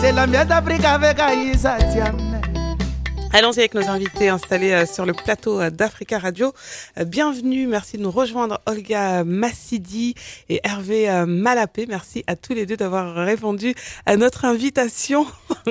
Allons-y avec nos invités installés sur le plateau d'Africa Radio. Bienvenue, merci de nous rejoindre Olga Massidi et Hervé Malapé. Merci à tous les deux d'avoir répondu à notre invitation.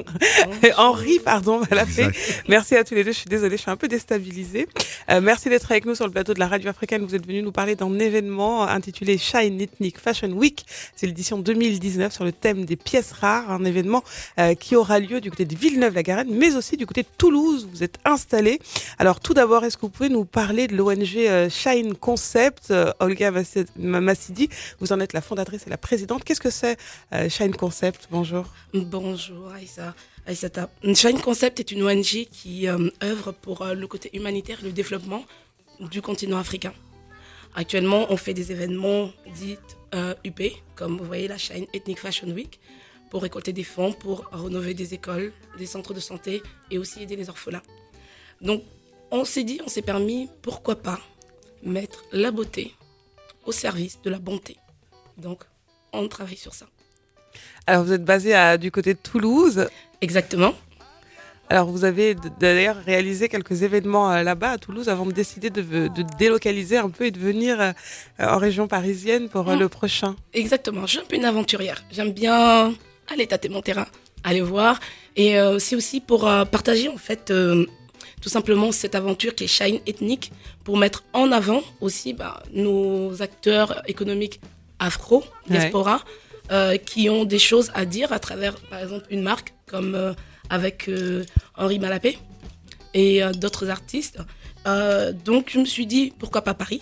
Henri, Malapé. Exact. Merci à tous les deux, je suis désolée, je suis un peu déstabilisée. Merci d'être avec nous sur le plateau de la radio africaine. Vous êtes venus nous parler d'un événement intitulé Shine Ethnic Fashion Week. C'est l'édition 2019 sur le thème des pièces rares, un événement qui aura lieu du côté de Villeneuve-la-Garenne, mais aussi du côté de Toulouse. Vous êtes installés. Alors tout d'abord, est-ce que vous pouvez nous parler de l'ONG Shine Concept? Olga Massidi, vous en êtes la fondatrice et la présidente. Qu'est-ce que c'est Shine Concept? Bonjour. Bonjour Aïssata. Shine Concept est une ONG qui œuvre pour le côté humanitaire et le développement du continent africain. Actuellement, on fait des événements dits UP, comme vous voyez la Shine Ethnic Fashion Week, pour récolter des fonds, pour rénover des écoles, des centres de santé et aussi aider les orphelins. Donc, on s'est permis, pourquoi pas, mettre la beauté au service de la bonté. Donc, on travaille sur ça. Alors, vous êtes basé du côté de Toulouse. Exactement. Alors, vous avez d'ailleurs réalisé quelques événements là-bas à Toulouse avant de décider de délocaliser un peu et de venir en région parisienne pour le prochain. Exactement. Je suis un peu une aventurière. J'aime bien aller tâter mon terrain, aller voir. Et c'est aussi pour partager, en fait, tout simplement cette aventure qui est Shine Ethnic, pour mettre en avant aussi nos acteurs économiques afro, diaspora, qui ont des choses à dire à travers, par exemple, une marque comme avec Henri Malapé et d'autres artistes. Donc, je me suis dit, pourquoi pas Paris?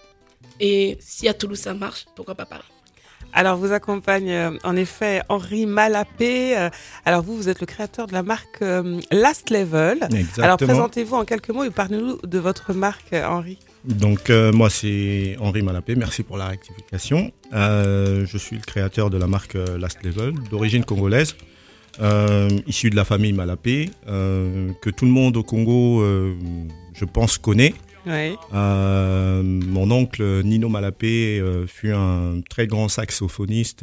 Et si à Toulouse ça marche, pourquoi pas Paris? Alors, vous accompagne en effet Henri Malapé. Alors, vous êtes le créateur de la marque Last Level. Exactement. Alors, présentez-vous en quelques mots et parlez-nous de votre marque, Henri. Donc, moi, c'est Henri Malapé. Merci pour la rectification. Je suis le créateur de la marque Last Level, d'origine congolaise, issu de la famille Malapé, que tout le monde au Congo, je pense, connaît. Oui. Mon oncle Nino Malapé fut un très grand saxophoniste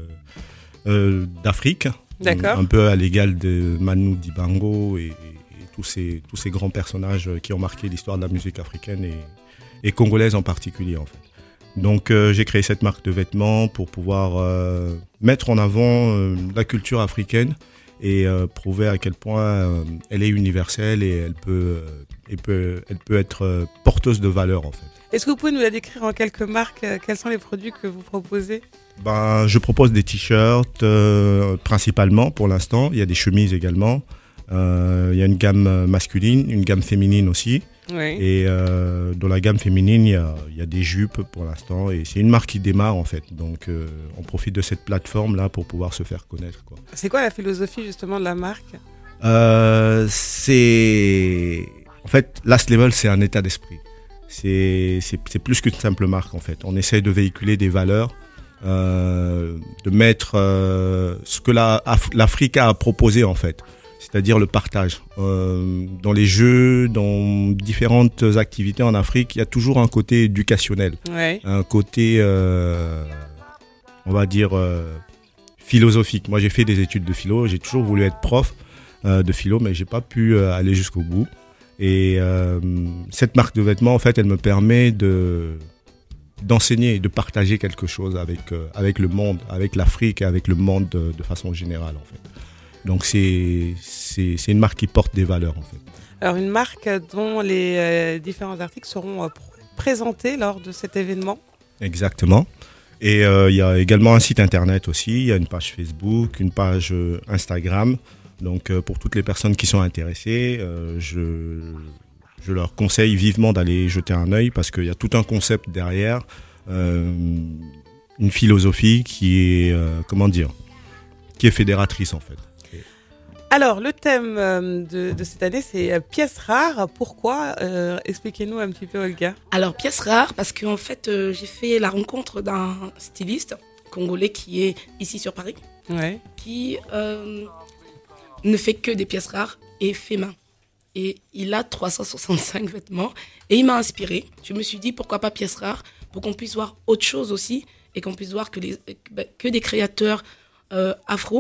d'Afrique. D'accord. Un peu à l'égal de Manu Dibango et tous ces grands personnages qui ont marqué l'histoire de la musique africaine et congolaise en particulier en fait. Donc j'ai créé cette marque de vêtements pour pouvoir mettre en avant la culture africaine et prouver à quel point elle est universelle et elle peut être porteuse de valeur en fait. Est-ce que vous pouvez nous la décrire en quelques marques? Quels sont les produits que vous proposez? Je propose des t-shirts principalement pour l'instant. Il y a des chemises également. Il y a une gamme masculine, une gamme féminine aussi. Oui. Et dans la gamme féminine, il y a des jupes pour l'instant. Et c'est une marque qui démarre en fait. Donc on profite de cette plateforme-là pour pouvoir se faire connaître, quoi. C'est quoi la philosophie justement de la marque? En fait, Last Level, c'est un état d'esprit. C'est plus qu'une simple marque en fait. On essaie de véhiculer des valeurs, de mettre ce que l'Afrique a à proposer en fait. C'est-à-dire le partage. Dans les jeux, dans différentes activités en Afrique, il y a toujours un côté éducationnel, ouais. Un côté, on va dire, philosophique. Moi, j'ai fait des études de philo, j'ai toujours voulu être prof de philo, mais j'ai pas pu aller jusqu'au bout. Et cette marque de vêtements, en fait, elle me permet d'enseigner et de partager quelque chose avec le monde, avec l'Afrique et avec le monde de façon générale, en fait. Donc c'est une marque qui porte des valeurs en fait. Alors une marque dont les différents articles seront présentés lors de cet événement. Exactement. Et il y a également un site internet aussi, il y a une page Facebook, une page Instagram. Donc pour toutes les personnes qui sont intéressées, je leur conseille vivement d'aller jeter un œil parce qu'il y a tout un concept derrière, une philosophie qui est qui est fédératrice en fait. Alors, le thème de cette année, c'est pièces rares. Pourquoi? Expliquez-nous un petit peu, Olga. Alors, pièces rares, parce qu'en fait, j'ai fait la rencontre d'un styliste congolais qui est ici sur Paris, ouais. Qui ne fait que des pièces rares et fait main. Et il a 365 vêtements et il m'a inspirée. Je me suis dit, pourquoi pas pièces rares, pour qu'on puisse voir autre chose aussi et qu'on puisse voir que des créateurs afro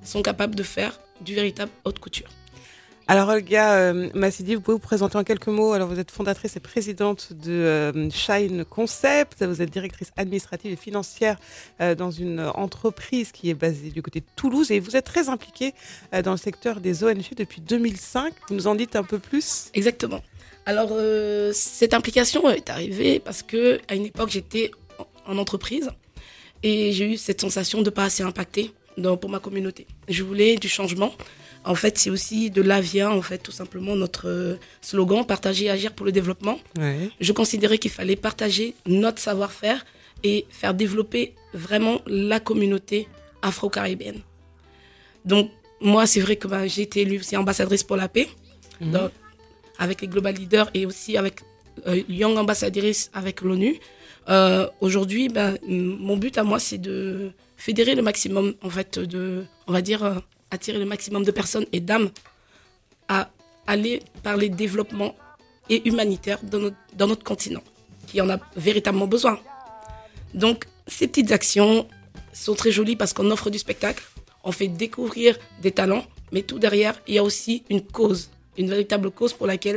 sont capables de faire du véritable haute couture. Alors Olga Massidi, vous pouvez vous présenter en quelques mots. Alors vous êtes fondatrice et présidente de Shine Concept, vous êtes directrice administrative et financière dans une entreprise qui est basée du côté de Toulouse et vous êtes très impliquée dans le secteur des ONG depuis 2005. Vous nous en dites un peu plus ? Exactement. Alors cette implication est arrivée parce que à une époque j'étais en entreprise et j'ai eu cette sensation de ne pas assez impacter pour ma communauté. Je voulais du changement. En fait, c'est aussi de là vient, en fait, tout simplement notre slogan, partager et agir pour le développement. Ouais. Je considérais qu'il fallait partager notre savoir-faire et faire développer vraiment la communauté afro-caribéenne. Donc, moi, c'est vrai que j'ai été élue aussi ambassadrice pour la paix, donc, avec les Global Leaders et aussi avec Young Ambassadrice avec l'ONU. Aujourd'hui, mon but à moi, c'est de fédérer le maximum, en fait, attirer le maximum de personnes et d'âmes à aller parler développement et humanitaire dans notre continent, qui en a véritablement besoin. Donc, ces petites actions sont très jolies parce qu'on offre du spectacle, on fait découvrir des talents, mais tout derrière, il y a aussi une cause, une véritable cause pour laquelle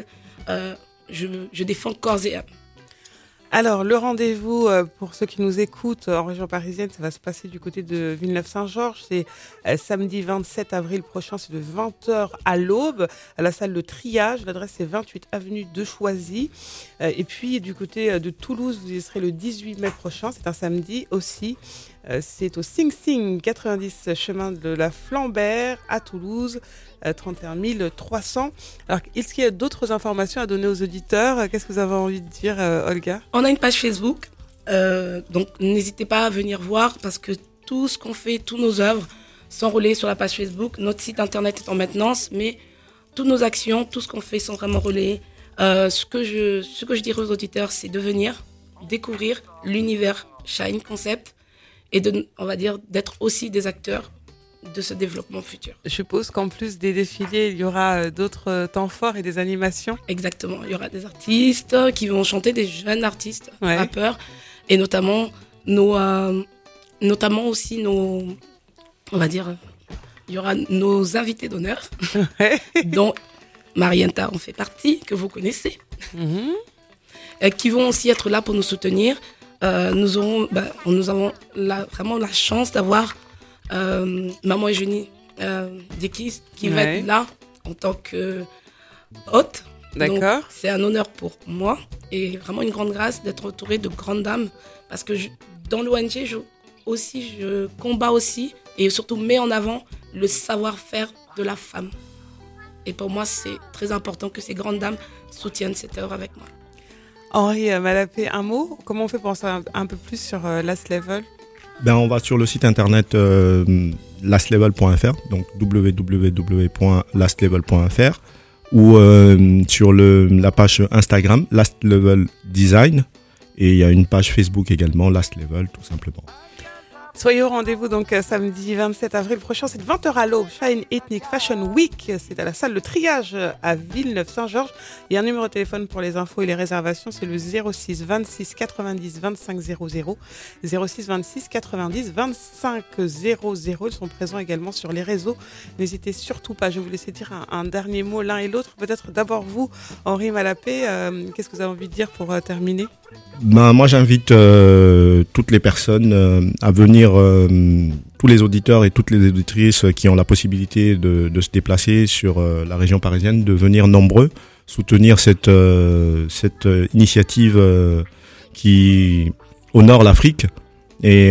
je défends corps et âme. Alors, le rendez-vous pour ceux qui nous écoutent en région parisienne, ça va se passer du côté de Villeneuve-Saint-Georges. C'est samedi 27 avril prochain, c'est de 20h à l'aube, à la salle de triage. L'adresse est 28 avenue de Choisy. Et puis, du côté de Toulouse, vous y serez le 18 mai prochain, c'est un samedi aussi. C'est au Sing Sing, 90 chemin de la Flambert à Toulouse, 31 300. Alors, est-ce qu'il y a d'autres informations à donner aux auditeurs ? Qu'est-ce que vous avez envie de dire, Olga ? On a une page Facebook, donc n'hésitez pas à venir voir parce que tout ce qu'on fait, toutes nos œuvres sont relayées sur la page Facebook. Notre site internet est en maintenance, mais toutes nos actions, tout ce qu'on fait sont vraiment relayées. Ce que je dirais aux auditeurs, c'est de venir découvrir l'univers Shine Concept et d'être aussi des acteurs de ce développement futur. Je suppose qu'en plus des défilés, il y aura d'autres temps forts et des animations. Exactement, il y aura des artistes qui vont chanter, des jeunes artistes, rappeurs, et notamment aussi il y aura nos invités d'honneur, dont Marienta en fait partie, que vous connaissez, qui vont aussi être là pour nous soutenir. Nous avons vraiment la chance d'avoir Maman Eugénie Dekis qui va être là en tant que hôte. D'accord. Donc, c'est un honneur pour moi et vraiment une grande grâce d'être entourée de grandes dames parce que dans l'ONG, je combats aussi et surtout mets en avant le savoir-faire de la femme. Et pour moi, c'est très important que ces grandes dames soutiennent cette œuvre avec moi. Henri Malapé, un mot ? Comment on fait pour en savoir un peu plus sur Last Level ? On va sur le site internet lastlevel.fr, donc www.lastlevel.fr, ou sur la page Instagram Last Level Design, et il y a une page Facebook également Last Level tout simplement. Soyez au rendez-vous donc samedi 27 avril prochain, c'est de 20h à l'aube, Shine Ethnic Fashion Week, c'est à la salle de triage à Villeneuve-Saint-Georges. Il y a un numéro de téléphone pour les infos et les réservations, c'est le 06 26 90 25 00, 06 26 90 25 00. Ils sont présents également sur les réseaux, n'hésitez surtout pas. Je vais vous laisser dire un dernier mot l'un et l'autre, peut-être d'abord vous, Henri Malapé, qu'est-ce que vous avez envie de dire pour terminer ? Moi j'invite toutes les personnes à venir, tous les auditeurs et toutes les auditrices qui ont la possibilité de se déplacer sur la région parisienne, de venir nombreux, soutenir cette initiative qui honore l'Afrique et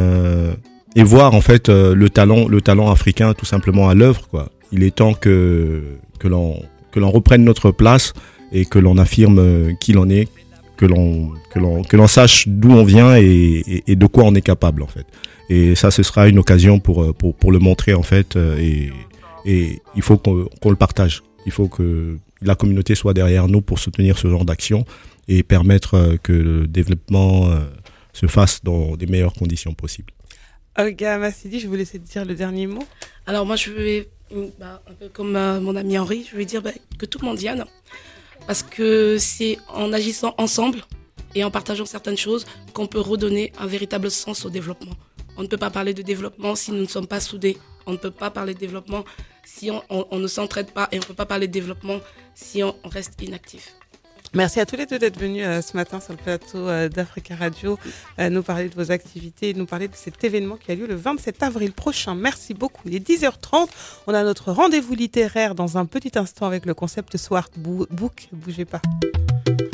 voir en fait le talent africain tout simplement à l'œuvre, quoi. Il est temps que l'on reprenne notre place et que l'on affirme qui l'on est, que l'on sache d'où on vient et de quoi on est capable en fait. Et ça, ce sera une occasion pour le montrer en fait, et il faut qu'on le partage. Il faut que la communauté soit derrière nous pour soutenir ce genre d'action et permettre que le développement se fasse dans des meilleures conditions possibles. Olga Massidi, je vous laisse dire le dernier mot. Alors moi, je vais, un peu comme mon ami Henri, je vais dire que tout le monde vienne. Parce que c'est en agissant ensemble et en partageant certaines choses qu'on peut redonner un véritable sens au développement. On ne peut pas parler de développement si nous ne sommes pas soudés. On ne peut pas parler de développement si on ne s'entraide pas. Et on ne peut pas parler de développement si on reste inactif. Merci à tous les deux d'être venus ce matin sur le plateau d'Africa Radio, nous parler de vos activités, nous parler de cet événement qui a lieu le 27 avril prochain. Merci beaucoup. Il est 10h30. On a notre rendez-vous littéraire dans un petit instant avec le concept Swart Book. Bougez pas.